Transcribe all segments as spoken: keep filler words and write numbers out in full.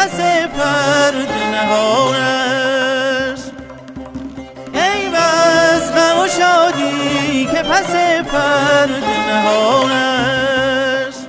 پس پرده نهان است. ای بس غم و شادی که پس پرده نهان است.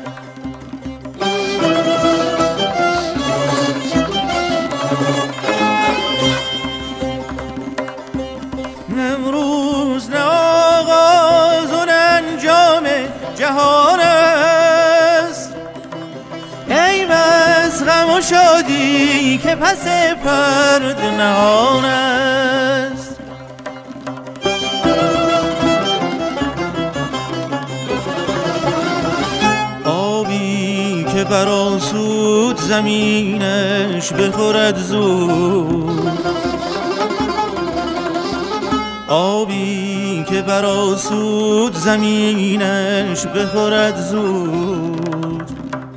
امروز نه آغاز و نه انجام جهان است. ای بس غم و شادی که پس پرده نهان است. آبی که برآسود زمینش بخورد زود. آبی که برآسود زمینش بخورد زود.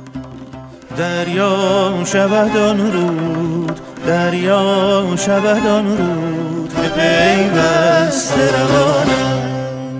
دریا شود آن رود، دریا شود آن رود که پیوسته روان است.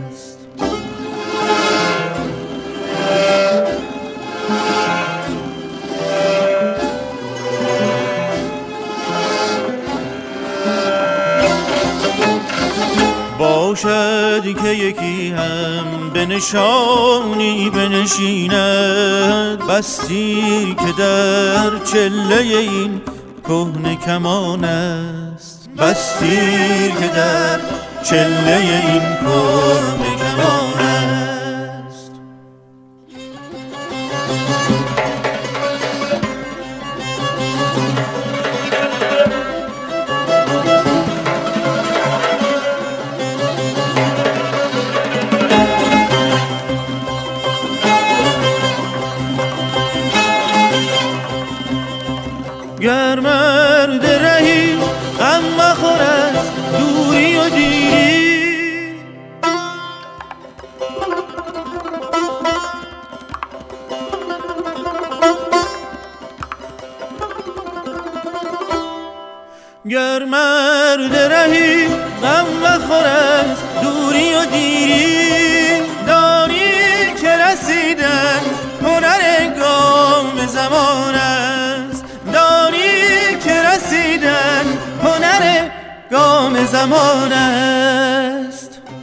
باشد که یکی هم به نشانی بنشیند، بس تیر که در چله این کهنه کمان است. بس تیر که در چله این کهنه کمان است. گر مرد رهی غم مخور از دوری و دیری. گر مرد رهی غم مخور از دوری و دیری. دانی که رسیدن هنر گام زمان است. دانی که رسیدن هنر گام زمان است.